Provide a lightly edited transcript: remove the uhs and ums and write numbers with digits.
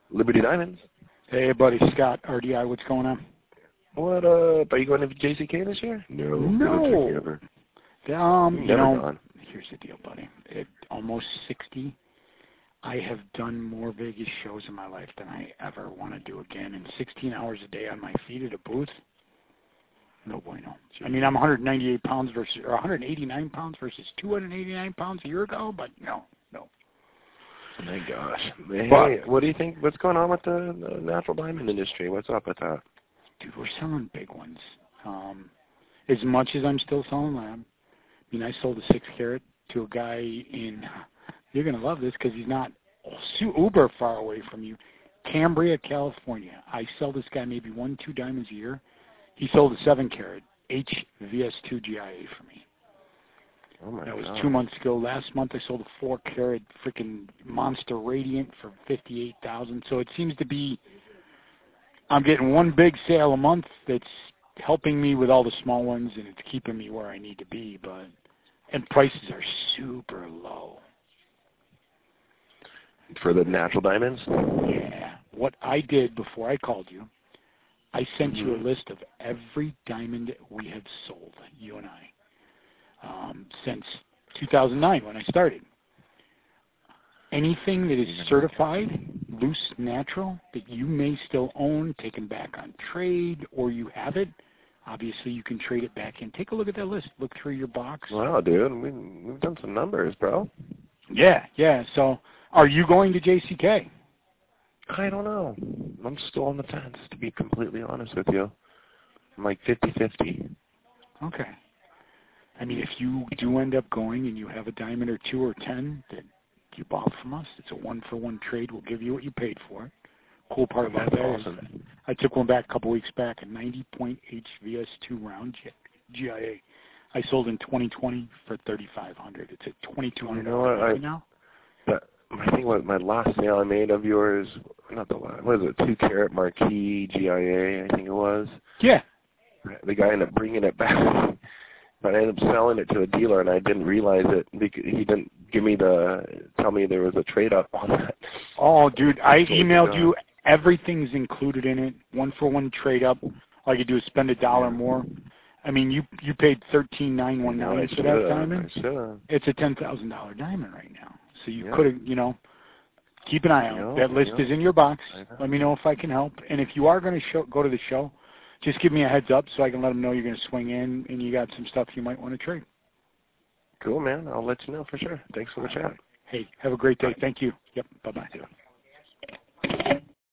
Liberty Diamonds. Hey, buddy, Scott, RDI, what's going on? What up? Are you going to JCK this year? No. Ever. Gone. Here's the deal, buddy. At almost 60, I have done more Vegas shows in my life than I ever want to do again. And 16 hours a day on my feet at a booth, no bueno. I mean, I'm 198 pounds versus, or 189 pounds versus 289 pounds a year ago, but no. My gosh. Hey, what do you think? What's going on with the natural diamond industry? What's up with that? Dude, we're selling big ones. As much as I'm still selling lab. I mean, I sold a 6 carat to a guy in, you're going to love this because he's not uber far away from you, Cambria, California. I sell this guy maybe 1-2 diamonds a year. He sold a 7 carat HVS2 GIA for me. Oh my God. That was 2 months ago. Last month I sold a 4 carat freaking Monster Radiant for $58,000. So it seems to be, I'm getting one big sale a month that's helping me with all the small ones, and it's keeping me where I need to be. And prices are super low. For the natural diamonds? Yeah. What I did before I called you, I sent you a list of every diamond we have sold, you and I, since 2009 when I stared. Anything that is certified, loose natural, that you may still own, taken back on trade, or you have it, obviously you can trade it back in. Take a look at that list. Look through your box. Wow, dude. We've done some numbers, bro. Yeah. So are you going to JCK? I don't know. I'm still on the fence, to be completely honest with you. I'm like 50-50. Okay. I mean, if you do end up going and you have a diamond or 2 or 10 that you bought from us, it's a 1-for-1 trade. We'll give you what you paid for it. Cool part about that is I took one back a couple weeks back, a 90-point HVS2 round GIA. I sold in 2020 for $3,500. It's at $2,200 right now. I think my last sale I made of yours, not the last, what is it, 2 carat Marquis GIA, I think it was. Yeah. The guy ended up bringing it back, but I ended up selling it to a dealer, and I didn't realize it because he didn't tell me there was a trade up on that. Oh, dude, I emailed you. Everything's included in it. 1-for-1 trade up. All you do is spend $1 more. I mean, you paid $13,919 for that diamond. It's a $10,000 diamond right now. So you could have, keep an eye out. That list is in your box. Let me know if I can help. And if you are going to go to the show, just give me a heads up so I can let them know you're going to swing in and you got some stuff you might want to trade. Cool, man. I'll let you know for sure. Thanks for the chat. Hey, have a great day. Thank you. Yep. Bye-bye.